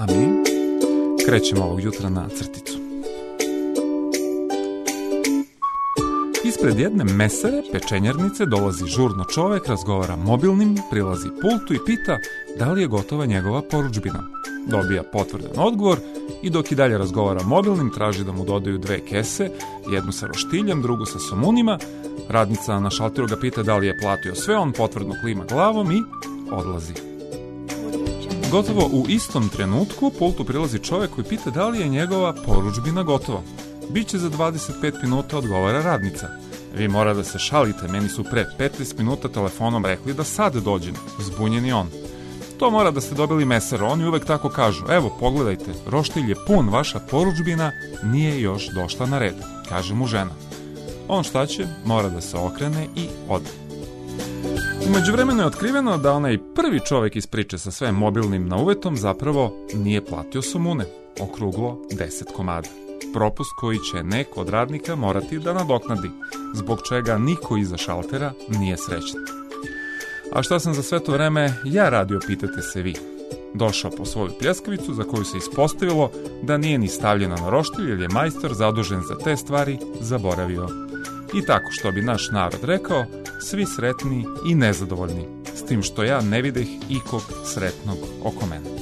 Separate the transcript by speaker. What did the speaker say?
Speaker 1: A mi krećemo ovog jutra na crticu. Ispred jedne mesare, pečenjarnice, dolazi žurno čovek, razgovara mobilnim, prilazi pultu i pita da li je gotova njegova porudžbina. Dobija potvrdan odgovor i dok i dalje razgovara mobilnim, traži da mu dodaju 2 kese, jednu sa roštiljem, drugu sa somunima. Radnica na šalteru ga pita da li je platio sve, on potvrdno klima glavom i odlazi. Gotovo u istom trenutku pultu prilazi čovek koji pita da li je njegova porudžbina gotova. Biće za 25 minuta, odgovara radnica. Vi mora da se šalite, meni su pre 15 minuta telefonom rekli da sad dođem, zbunjeni on. To mora da ste dobili mesaru, oni uvek tako kažu. Evo, pogledajte, roštilj je pun, vaša porudžbina nije još došla na red, kaže mu žena. On šta će, mora da se okrene i ode. U međuvremenu je otkriveno da onaj prvi čovek iz priče sa sve mobilnim na uvetom zapravo nije platio somune, okruglo 10 komada. Propust koji će neko od radnika morati da nadoknadi, zbog čega niko iza šaltera nije srećan. A šta sam za sve to vreme ja radio, pitate se vi. Došao po svoju pljeskavicu za koju se ispostavilo da nije ni stavljena na roštilj jer je majstor zadužen za te stvari zaboravio. I tako što bi naš narod rekao, svi sretni i nezadovoljni, s tim što ja ne videh ikog sretnog oko mene.